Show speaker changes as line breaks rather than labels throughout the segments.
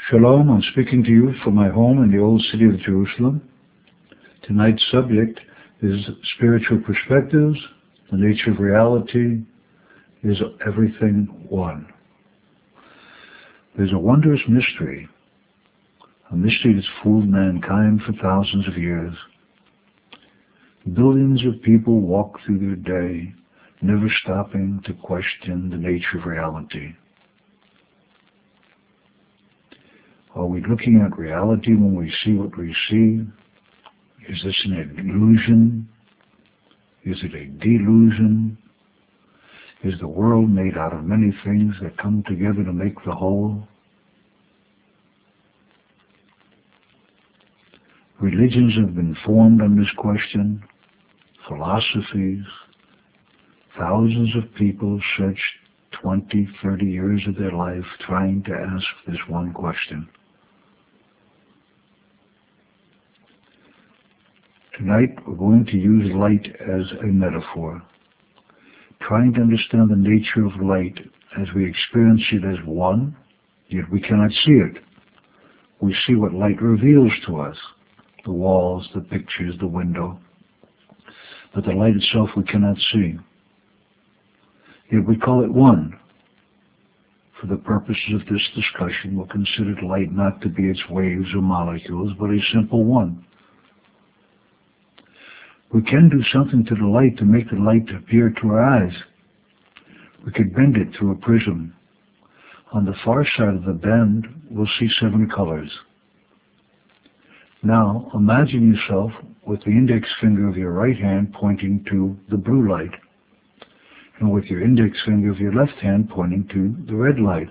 Shalom, I'm speaking to you from my home in the old city of Jerusalem. Tonight's subject is spiritual perspectives, the nature of reality, is everything one. There's a wondrous mystery, a mystery that's fooled mankind for thousands of years. Billions of people walk through their day, never stopping to question the nature of reality. Are we looking at reality when we see what we see? Is this an illusion? Is it a delusion? Is the world made out of many things that come together to make the whole? Religions have been formed on this question, philosophies. Thousands of people searched 20, 30 years of their life trying to ask this one question. Tonight, we're going to use light as a metaphor, trying to understand the nature of light as we experience it as one, yet we cannot see it. We see what light reveals to us, the walls, the pictures, the window, but the light itself we cannot see. Yet we call it one. For the purposes of this discussion, we'll consider light not to be its waves or molecules, but a simple one. We can do something to the light to make the light appear to our eyes. We could bend it through a prism. On the far side of the bend, we'll see 7 colors. Now, imagine yourself with the index finger of your right hand pointing to the blue light, and with your index finger of your left hand pointing to the red light.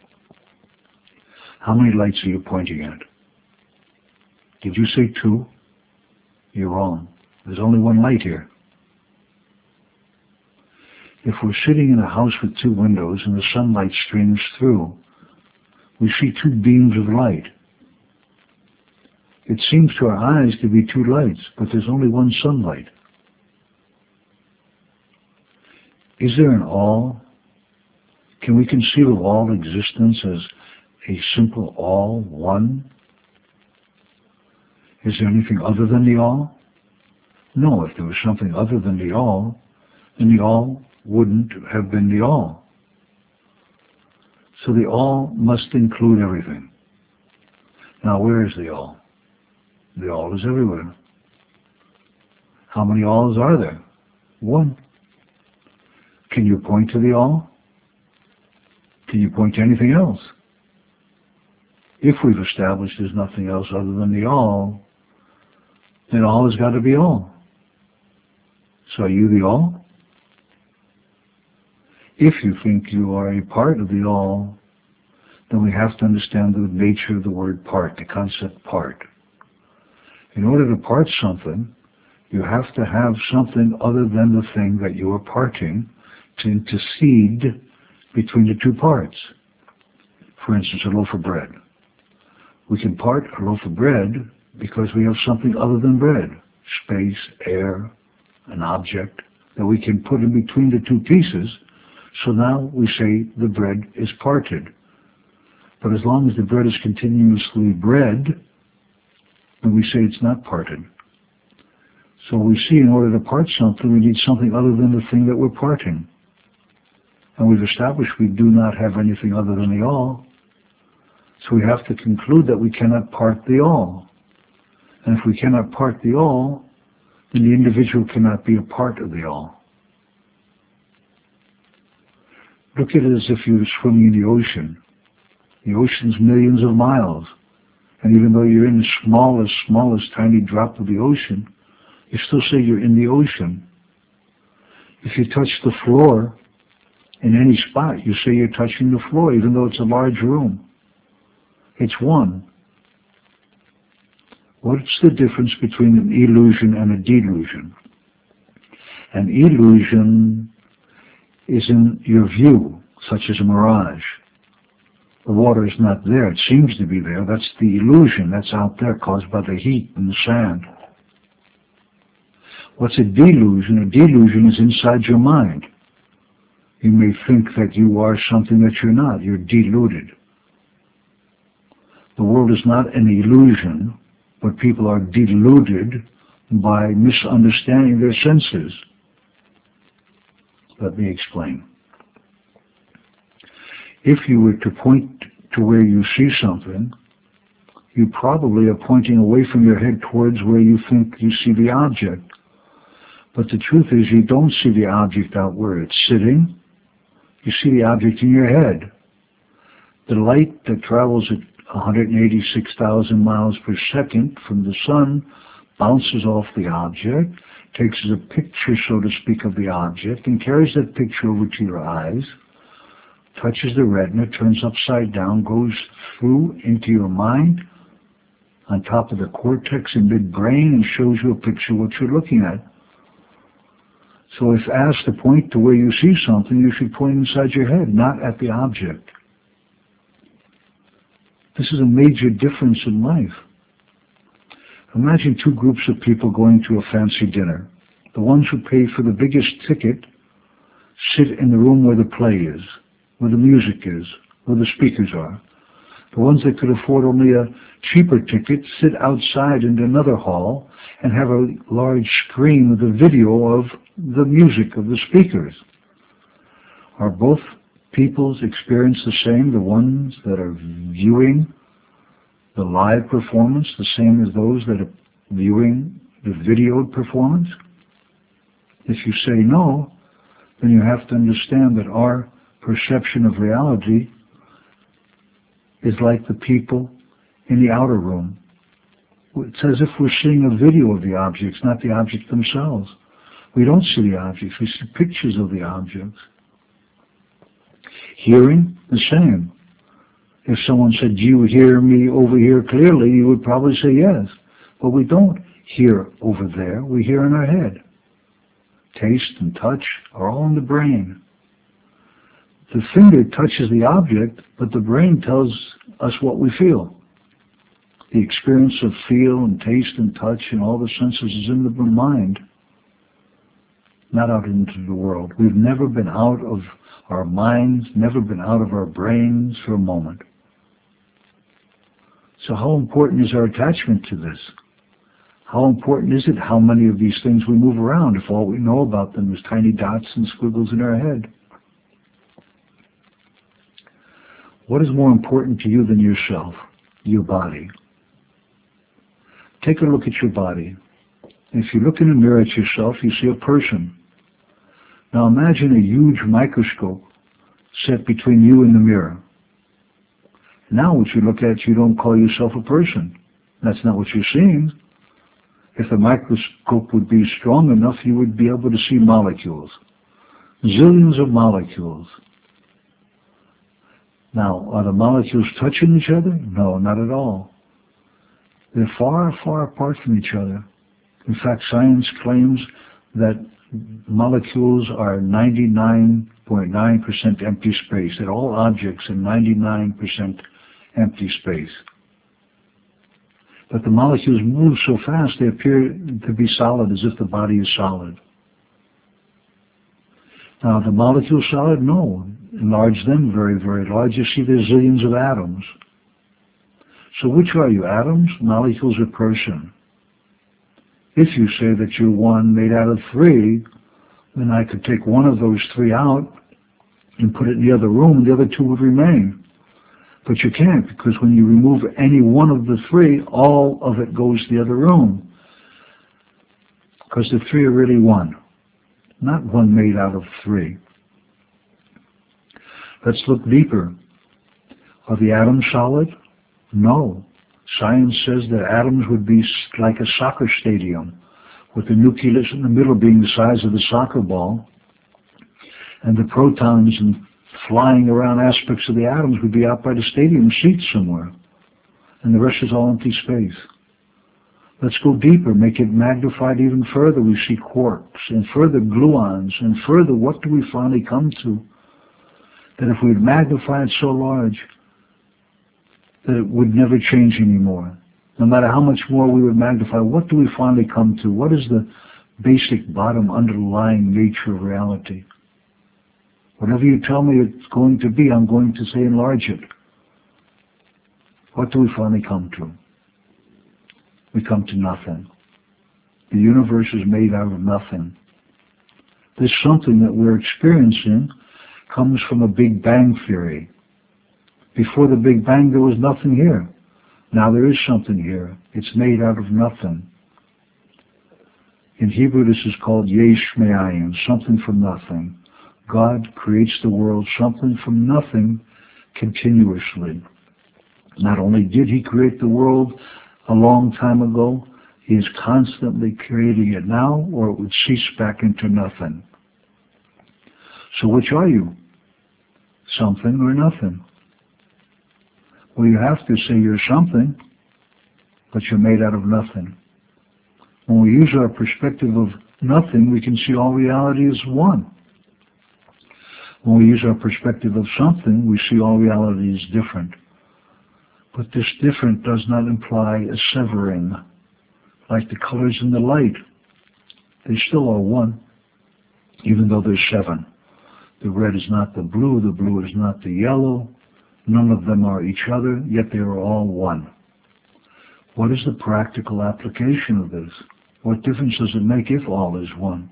How many lights are you pointing at? Did you say 2? You're wrong. There's only one light here. If we're sitting in a house with 2 windows and the sunlight streams through, we see 2 beams of light. It seems to our eyes to be 2 lights, but there's only one sunlight. Is there an all? Can we conceive of all existence as a simple all, one? Is there anything other than the all? No, if there was something other than the all, then the all wouldn't have been the all. So the all must include everything. Now, where is the all? The all is everywhere. How many alls are there? 1. Can you point to the all? Can you point to anything else? If we've established there's nothing else other than the all, then all has got to be all. So are you the all? If you think you are a part of the all, then we have to understand the nature of the word part, the concept part. In order to part something, you have to have something other than the thing that you are parting to intercede between the 2 parts. For instance, a loaf of bread. We can part a loaf of bread because we have something other than bread, space, air, an object that we can put in between the 2 pieces, so now we say the bread is parted. But as long as the bread is continuously bread, then we say it's not parted. So we see in order to part something, we need something other than the thing that we're parting. And we've established we do not have anything other than the all, so we have to conclude that we cannot part the all. And if we cannot part the all, then the individual cannot be a part of the all. Look at it as if you were swimming in the ocean. The ocean's millions of miles. And even though you're in the smallest tiny drop of the ocean, you still say you're in the ocean. If you touch the floor in any spot, you say you're touching the floor, even though it's a large room. It's one. What's the difference between an illusion and a delusion? An illusion is in your view, such as a mirage. The water is not there. It seems to be there. That's the illusion that's out there caused by the heat and the sand. What's a delusion? A delusion is inside your mind. You may think that you are something that you're not. You're deluded. The world is not an illusion, but people are deluded by misunderstanding their senses. Let me explain. If you were to point to where you see something, you probably are pointing away from your head towards where you think you see the object. But the truth is you don't see the object out where it's sitting. You see the object in your head. The light that travels at 186,000 miles per second from the sun bounces off the object, takes a picture, so to speak, of the object, and carries that picture over to your eyes, touches the retina, turns upside down, goes through into your mind, on top of the cortex and midbrain, and shows you a picture of what you're looking at. So if asked to point to where you see something, you should point inside your head, not at the object. This is a major difference in life. Imagine two groups of people going to a fancy dinner. The ones who pay for the biggest ticket sit in the room where the play is, where the music is, where the speakers are. The ones that could afford only a cheaper ticket sit outside in another hall and have a large screen with a video of the music of the speakers. Are both people's experience the same? The ones that are viewing the live performance the same as those that are viewing the videoed performance? If you say no, then you have to understand that our perception of reality is like the people in the outer room. It's as if we're seeing a video of the objects, not the objects themselves. We don't see the objects, we see pictures of the objects. Hearing, the same. If someone said, "Do you hear me over here clearly?" you would probably say yes. But we don't hear over there, we hear in our head. Taste and touch are all in the brain. The finger touches the object, but the brain tells us what we feel. The experience of feel and taste and touch and all the senses is in the mind, not out into the world. We've never been out of our minds, never been out of our brains for a moment. So how important is our attachment to this? How important is it how many of these things we move around if all we know about them is tiny dots and squiggles in our head? What is more important to you than yourself, your body? Take a look at your body. If you look in the mirror at yourself, you see a person. Now imagine a huge microscope set between you and the mirror. Now what you look at, you don't call yourself a person. That's not what you're seeing. If the microscope would be strong enough, you would be able to see molecules. Zillions of molecules. Now, are the molecules touching each other? No, not at all. They're far, far apart from each other. In fact, science claims that molecules are 99.9% empty space, that all objects are 99% empty space. But the molecules move so fast they appear to be solid, as if the body is solid. Now, the molecule solid? No. Enlarge them very, very large. You see there's zillions of atoms. So which are you, atoms, molecules, or person? If you say that you're one made out of three, then I could take one of those three out and put it in the other room, and the other two would remain. But you can't, because when you remove any one of the three, all of it goes to the other room. Because the three are really one, not one made out of three. Let's look deeper. Are the atoms solid? No. Science says that atoms would be like a soccer stadium, with the nucleus in the middle being the size of the soccer ball, and the protons and flying around aspects of the atoms would be out by the stadium seats somewhere, and the rest is all empty space. Let's go deeper, make it magnified even further. We see quarks, and further gluons, and further, what do we finally come to? That if we would magnify it so large, that it would never change anymore. No matter how much more we would magnify, what do we finally come to? What is the basic, bottom, underlying nature of reality? Whatever you tell me it's going to be, I'm going to say enlarge it. What do we finally come to? We come to nothing. The universe is made out of nothing. This something that we're experiencing comes from a Big Bang theory. Before the Big Bang, there was nothing here. Now there is something here. It's made out of nothing. In Hebrew, this is called yesh me'ayin, something from nothing. God creates the world something from nothing continuously. Not only did He create the world a long time ago, He is constantly creating it now, or it would cease back into nothing. So which are you? Something or nothing? Well, you have to say you're something, but you're made out of nothing. When we use our perspective of nothing, we can see all reality as one. When we use our perspective of something, we see all reality as different. But this different does not imply a severing, like the colors in the light. They still are one, even though there's seven. The red is not the blue is not the yellow. None of them are each other, yet they are all one. What is the practical application of this? What difference does it make if all is one?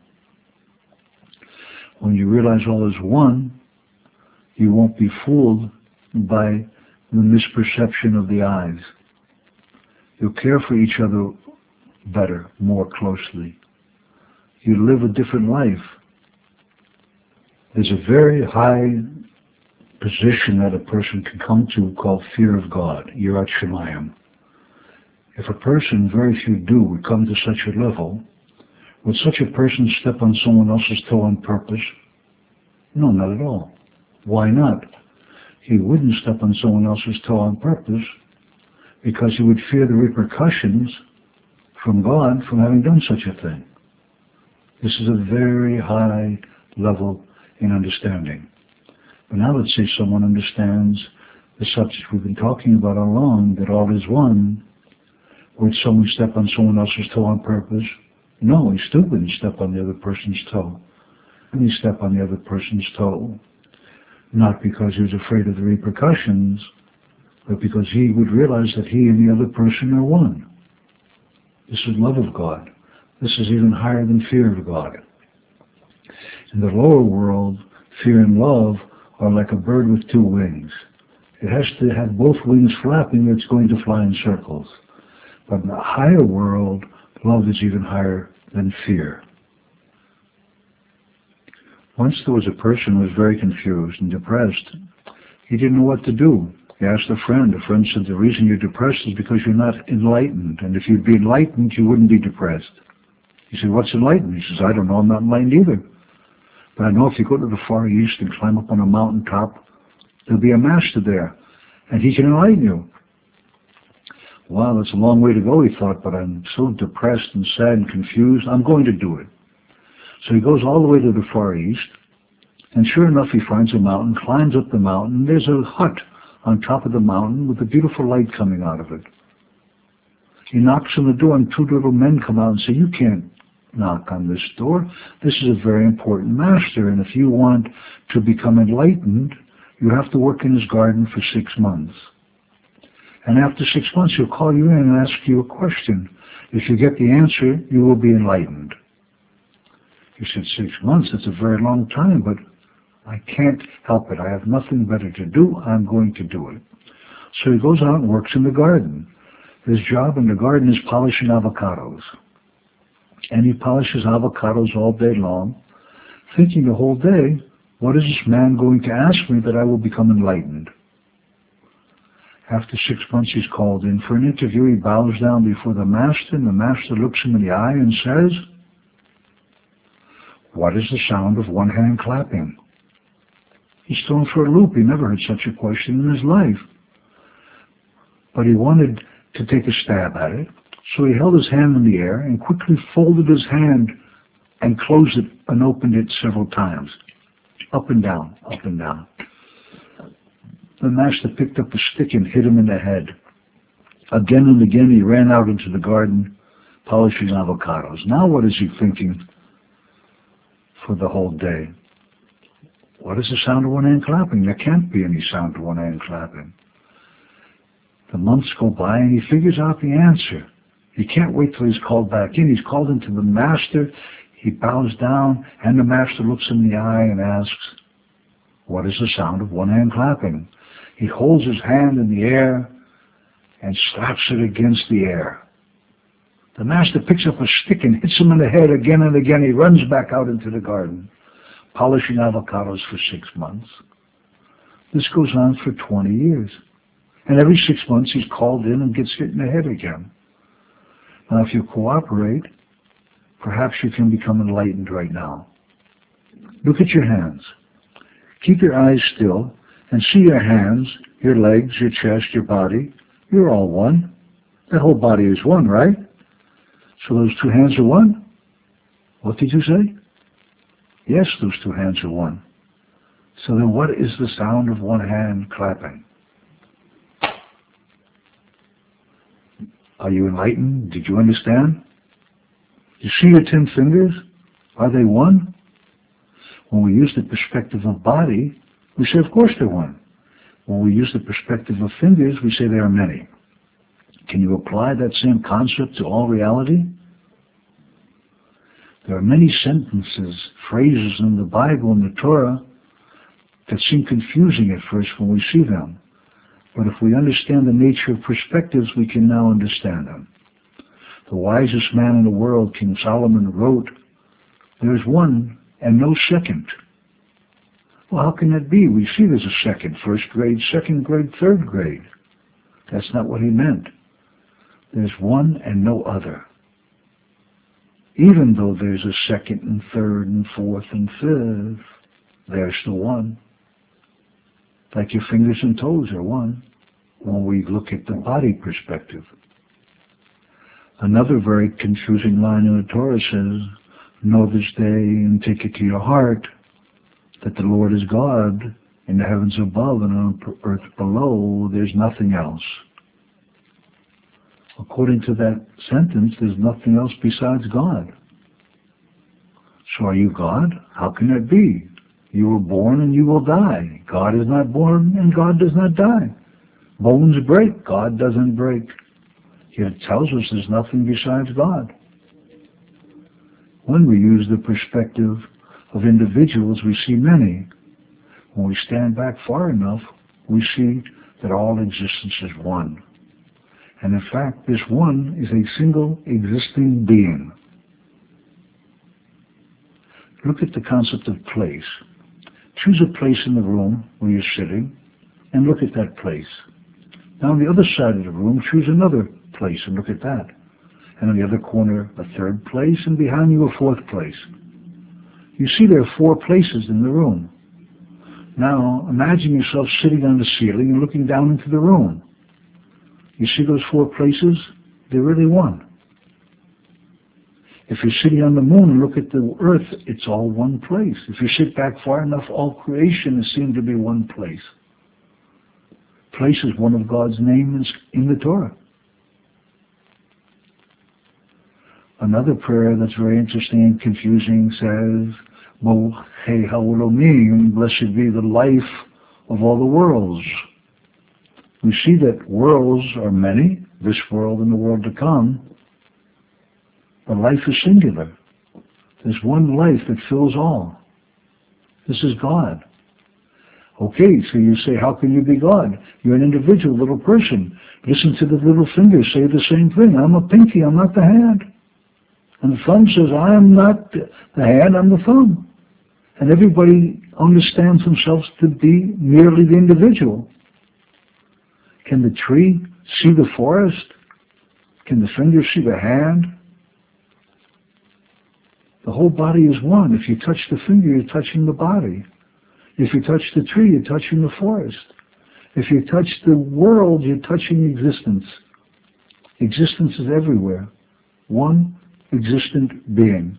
When you realize all is one, you won't be fooled by the misperception of the eyes. You'll care for each other better, more closely. You live a different life. There's a very high position that a person can come to called fear of God, Yirat Shamayim. If a person, very few do, would come to such a level, would such a person step on someone else's toe on purpose? No, not at all. Why not? He wouldn't step on someone else's toe on purpose because he would fear the repercussions from God from having done such a thing. This is a very high level in understanding. But now let's say someone understands the subject we've been talking about all along, that all is one. Would someone step on someone else's toe on purpose? No, he still wouldn't step on the other person's toe. And he step on the other person's toe, not because he was afraid of the repercussions, but because he would realize that he and the other person are one. This is love of God. This is even higher than fear of God. In the lower world, fear and love are like a bird with two wings. It has to have both wings flapping or it's going to fly in circles. But in the higher world, love is even higher than fear. Once there was a person who was very confused and depressed. He didn't know what to do. He asked a friend. A friend said, the reason you're depressed is because you're not enlightened. And if you'd be enlightened, you wouldn't be depressed. He said, what's enlightened? He says, I don't know. I'm not enlightened either. But I know if you go to the Far East and climb up on a mountaintop, there'll be a master there. And he can enlighten you. Wow, that's a long way to go, he thought, but I'm so depressed and sad and confused, I'm going to do it. So he goes all the way to the Far East, and sure enough, he finds a mountain, climbs up the mountain, and there's a hut on top of the mountain with a beautiful light coming out of it. He knocks on the door, and two little men come out and say, you can't knock on this door. This is a very important master, and if you want to become enlightened, you have to work in his garden for 6 months. And after 6 months, he'll call you in and ask you a question. If you get the answer, you will be enlightened. You said 6 months, that's a very long time, but I can't help it. I have nothing better to do. I'm going to do it. So he goes out and works in the garden. His job in the garden is polishing avocados. And he polishes avocados all day long, thinking the whole day, what is this man going to ask me that I will become enlightened? After 6 months, he's called in for an interview. He bows down before the master, and the master looks him in the eye and says, what is the sound of one hand clapping? He's thrown for a loop. He never heard such a question in his life. But he wanted to take a stab at it, so he held his hand in the air and quickly folded his hand and closed it and opened it several times. Up and down, up and down. The master picked up a stick and hit him in the head. Again and again he ran out into the garden polishing avocados. Now what is he thinking for the whole day? What is the sound of one hand clapping? There can't be any sound of one hand clapping. The months go by and he figures out the answer. He can't wait till he's called back in. He's called into the master. He bows down and the master looks in the eye and asks, what is the sound of one hand clapping? He holds his hand in the air and slaps it against the air. The master picks up a stick and hits him in the head again and again. He runs back out into the garden, polishing avocados for 6 months. This goes on for 20 years. And every 6 months he's called in and gets hit in the head again. Now if you cooperate, perhaps you can become enlightened right now. Look at your hands. Keep your eyes still and see your hands, your legs, your chest, your body. You're all one. That whole body is one, right? So those 2 hands are one? What did you say? Yes, those 2 hands are one. So then what is the sound of one hand clapping? Are you enlightened? Did you understand? You see your 10 fingers? Are they one? When we use the perspective of body, we say, of course they're one. When we use the perspective of fingers, we say there are many. Can you apply that same concept to all reality? There are many sentences, phrases in the Bible and the Torah that seem confusing at first when we see them. But if we understand the nature of perspectives, we can now understand them. The wisest man in the world, King Solomon, wrote, there's one and no second. Well, how can that be? We see there's a second, first grade, second grade, third grade. That's not what he meant. There's one and no other. Even though there's a second and third and fourth and fifth, there's the one. Like your fingers and toes are one when we look at the body perspective. Another very confusing line in the Torah says, know this day and take it to your heart that the Lord is God in the heavens above and on earth below. There's nothing else. According to that sentence, there's nothing else besides God. So are you God? How can that be? You were born and you will die. God is not born and God does not die. Bones break. God doesn't break. It tells us there's nothing besides God. When we use the perspective of individuals, we see many. When we stand back far enough, we see that all existence is one. And in fact, this one is a single existing being. Look at the concept of place. Choose a place in the room where you're sitting and look at that place. Now on the other side of the room, choose another place and look at that. And on the other corner, a third place, and behind you, a fourth place. You see there are 4 places in the room. Now imagine yourself sitting on the ceiling and looking down into the room. You see those 4 places? They're really one. If you're sitting on the moon and look at the earth, it's all one place. If you sit back far enough, all creation is seen to be one place. Place is one of God's names in the Torah. Another prayer that's very interesting and confusing says, Mochei Ha'olamim, blessed be the life of all the worlds. We see that worlds are many, this world and the world to come, but life is singular. There's one life that fills all. This is God. Okay, so you say, how can you be God? You're an individual, little person. Listen to the little finger say the same thing. I'm a pinky, I'm not the hand. And the thumb says, I am not the hand, I'm the thumb. And everybody understands themselves to be merely the individual. Can the tree see the forest? Can the finger see the hand? The whole body is one. If you touch the finger, you're touching the body. If you touch the tree, you're touching the forest. If you touch the world, you're touching existence. Existence is everywhere. One existent being.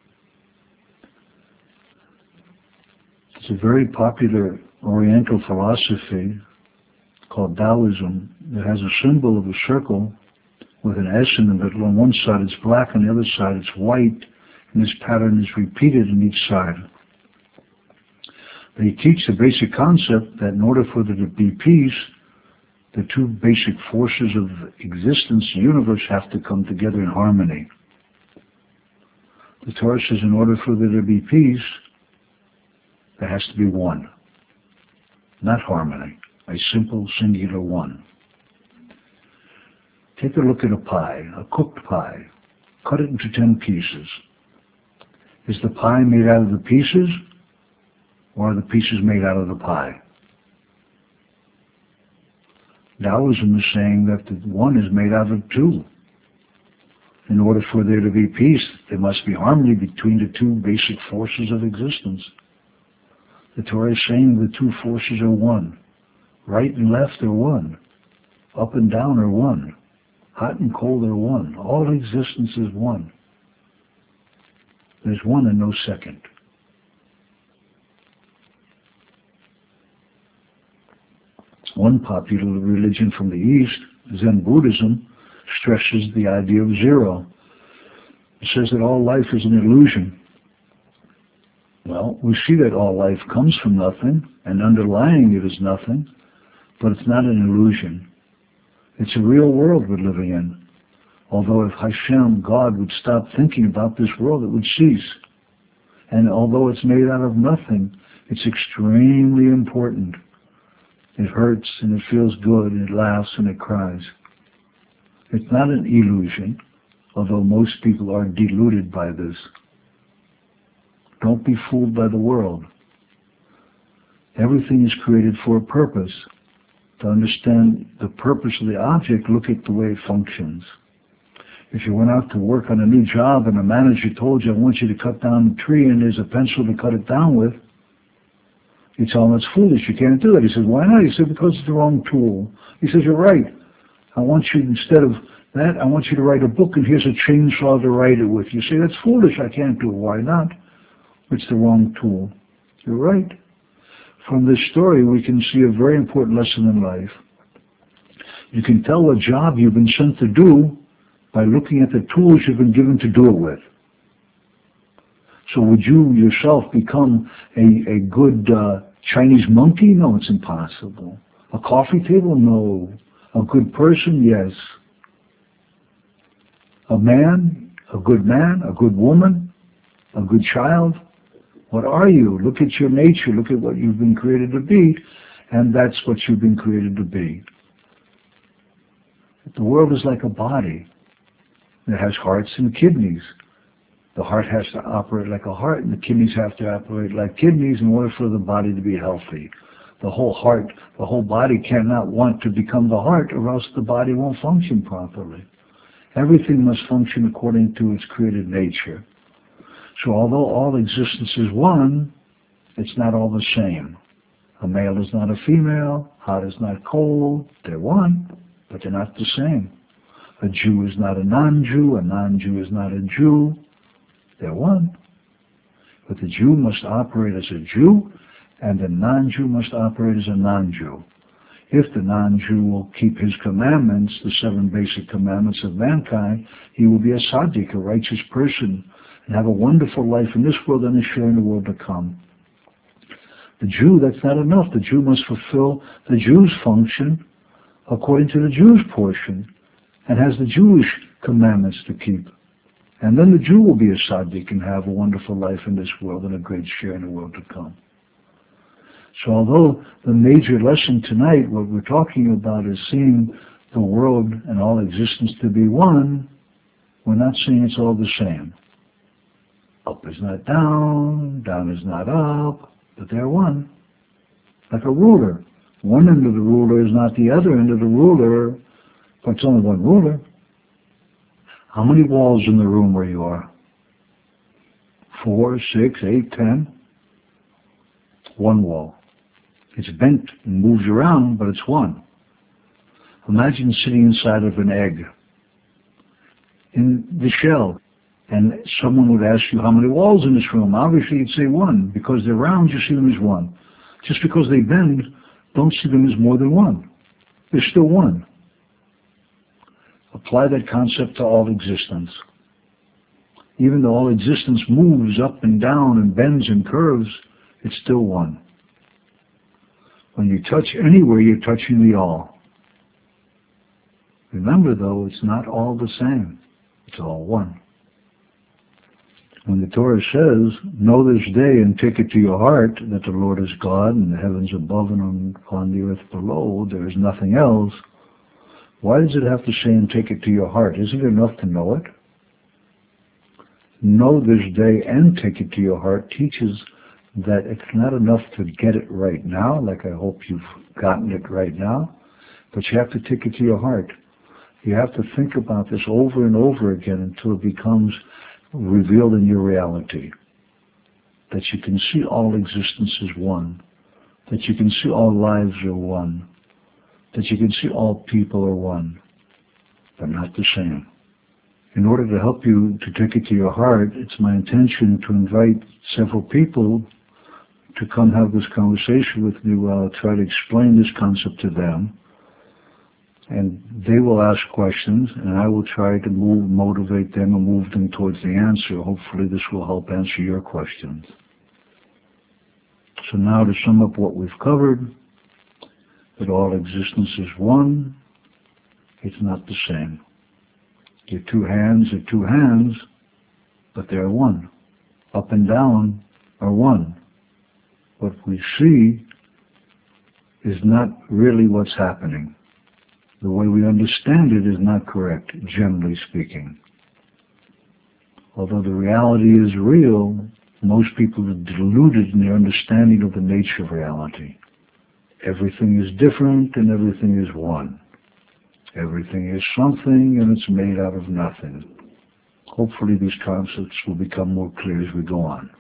It's a very popular Oriental philosophy called Taoism. It has a symbol of a circle with an S in the middle. On one side it's black, on the other side it's white, and this pattern is repeated on each side. They teach the basic concept that in order for there to be peace, The two basic forces of existence, the universe, have to come together in harmony. The Torah says in order for there to be peace, there has to be one, not harmony, a simple, singular one. Take a look at a pie, a cooked pie. Cut it into 10 pieces. Is the pie made out of the pieces, or are the pieces made out of the pie? Taoism is saying that the one is made out of two. In order for there to be peace, there must be harmony between the two basic forces of existence. The Torah is saying the two forces are one. Right and left are one. Up and down are one. Hot and cold are one. All existence is one. There's one and no second. One popular religion from the East, Zen Buddhism, stresses the idea of zero. It says that all life is an illusion. Well, we see that all life comes from nothing, and underlying it is nothing, but it's not an illusion. It's a real world we're living in. Although if Hashem, God, would stop thinking about this world, it would cease. And although it's made out of nothing, it's extremely important. It hurts and it feels good, and it laughs and it cries. It's not an illusion, although most people are deluded by this. Don't be fooled by the world. Everything is created for a purpose. To understand the purpose of the object, look at the way it functions. If you went out to work on a new job and a manager told you, I want you to cut down the tree, and there's a pencil to cut it down with, you tell him it's foolish, you can't do that. He says, why not? He said, because it's the wrong tool. He says, you're right. I want you, instead of that, I want you to write a book, and here's a chainsaw to write it with. You say, that's foolish, I can't do it. Why not? It's the wrong tool. You're right. From this story, we can see a very important lesson in life. You can tell what job you've been sent to do by looking at the tools you've been given to do it with. So would you yourself become a good Chinese monkey? No, it's impossible. A coffee table? No. A good person? Yes. A man? A good woman? A good child? What are you? Look at your nature. Look at what you've been created to be, and that's what you've been created to be. The world is like a body. It has hearts and kidneys. The heart has to operate like a heart, and the kidneys have to operate like kidneys in order for the body to be healthy. The whole heart, the whole body cannot want to become the heart, or else the body won't function properly. Everything must function according to its created nature. So although all existence is one, it's not all the same. A male is not a female, hot is not cold. They're one, but they're not the same. A Jew is not a non-Jew is not a Jew. They're one. But the Jew must operate as a Jew, and the non-Jew must operate as a non-Jew. If the non-Jew will keep his commandments, the 7 basic commandments of mankind, he will be a tzaddik, a righteous person, and have a wonderful life in this world and a share in the world to come. The Jew, that's not enough. The Jew must fulfill the Jew's function according to the Jew's portion, and has the Jewish commandments to keep. And then the Jew will be a tzaddik and have a wonderful life in this world and a great share in the world to come. So although the major lesson tonight, what we're talking about, is seeing the world and all existence to be one, we're not saying it's all the same. Up is not down, down is not up, but they're one. Like a ruler. One end of the ruler is not the other end of the ruler, but it's only one ruler. How many walls in the room where you are? 4, 6, 8, 10? One wall. It's bent and moves around, but it's one. Imagine sitting inside of an egg in the shell, and someone would ask you, how many walls in this room? Obviously you'd say one. Because they're round, you see them as one. Just because they bend, don't see them as more than one. They're still one. Apply that concept to all existence. Even though all existence moves up and down and bends and curves, it's still one. When you touch anywhere, you're touching the all. Remember, though, it's not all the same. It's all one. When the Torah says, know this day and take it to your heart that the Lord is God and the heavens above and on the earth below, there is nothing else, why does it have to say and take it to your heart? Isn't it enough to know it? Know this day and take it to your heart teaches that it's not enough to get it right now, like I hope you've gotten it right now, but you have to take it to your heart. You have to think about this over and over again until it becomes revealed in your reality. That you can see all existence is one. That you can see all lives are one. That you can see all people are one. They're not the same. In order to help you to take it to your heart, it's my intention to invite several people to come have this conversation with me while I try to explain this concept to them. And they will ask questions, and I will try to motivate them and move them towards the answer. Hopefully this will help answer your questions. So now to sum up what we've covered, that all existence is one, it's not the same. Your two hands are two hands, but they're one. Up and down are one. What we see is not really what's happening. The way we understand it is not correct, generally speaking. Although the reality is real, most people are deluded in their understanding of the nature of reality. Everything is different and everything is one. Everything is something and it's made out of nothing. Hopefully these concepts will become more clear as we go on.